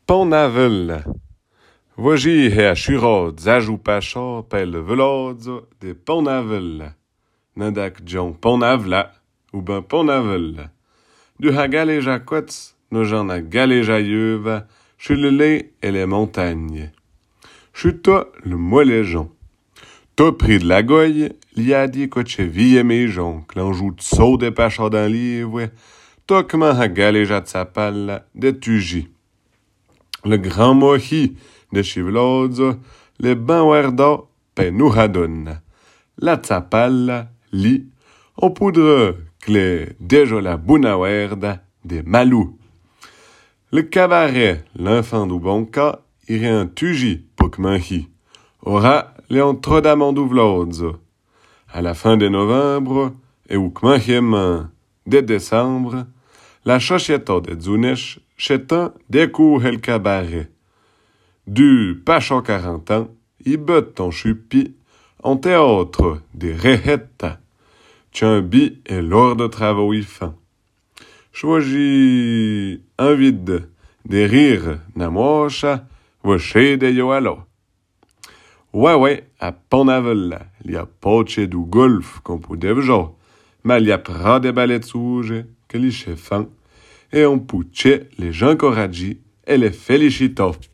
Ponavel. Voji her churod zajou pacha pel velodzo de Ponavel. Nadak John Ponavla ou ben Ponavel. Du ha galeja kots, no jan a galeja yeuva, chulele et les montagnes. Chuta le moiléjon. To pris de la goye, li a dit coche vie méjon, clanjou tso de pacha d'un livre, tokman ha galeja tsapal de tuji. Le grand mohi de chivlodzo, le banwerda pe nouhadon. La tsapal li, au poudre clé déjà la bunawerda de malou. Le cabaret, l'enfant du bonka, irait un tuji pokmanhi. Ora leon trodamandou vlodzo. À la fin de novembre, et ukmanhiem de décembre, la chochieta de Zunesh chetan découvre le cabaret. Du pacha 40 ans, il bet ton chupi en théâtre des rehetta. Tiens bi et l'or de travaux y fin. Choisi un vide des rires na mocha, voché de yoalo. Ouais, à Ponavel, il y a poche du golf qu'on peut devja, mais il y a pas de balais souges que les chefs et on pouche les gens coraji et les félicitants.